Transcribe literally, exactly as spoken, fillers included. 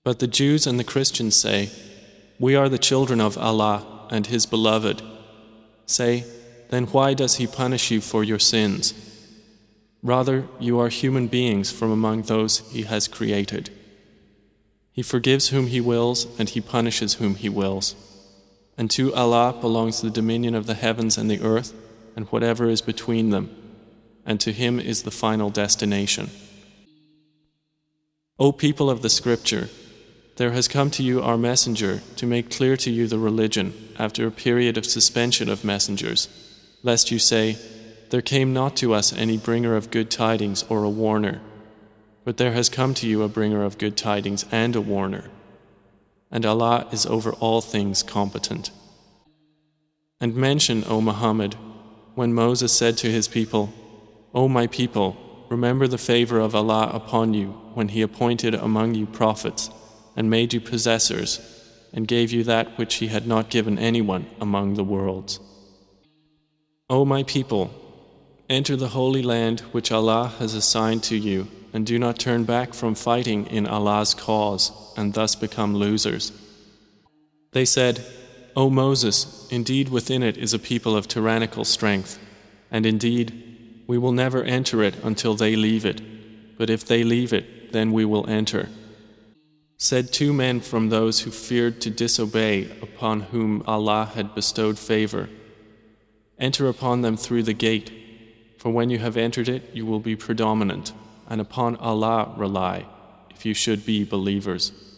But the Jews and the Christians say, "We are the children of Allah and His beloved." Say, then why does He punish you for your sins? Rather, you are human beings from among those He has created. He forgives whom He wills, and He punishes whom He wills. And to Allah belongs the dominion of the heavens and the earth, and whatever is between them, and to Him is the final destination. O people of the Scripture, there has come to you our messenger to make clear to you the religion after a period of suspension of messengers, lest you say, there came not to us any bringer of good tidings or a warner, but there has come to you a bringer of good tidings and a warner, and Allah is over all things competent. And mention, O Muhammad, when Moses said to his people, O my people, remember the favor of Allah upon you when He appointed among you prophets and made you possessors and gave you that which He had not given anyone among the worlds. O my people, enter the holy land which Allah has assigned to you, and do not turn back from fighting in Allah's cause and thus become losers. They said, O Moses, indeed within it is a people of tyrannical strength, and indeed we will never enter it until they leave it, but if they leave it, then we will enter. Said two men from those who feared to disobey, upon whom Allah had bestowed favor, enter upon them through the gate, for when you have entered it, you will be predominant, and upon Allah rely, if you should be believers.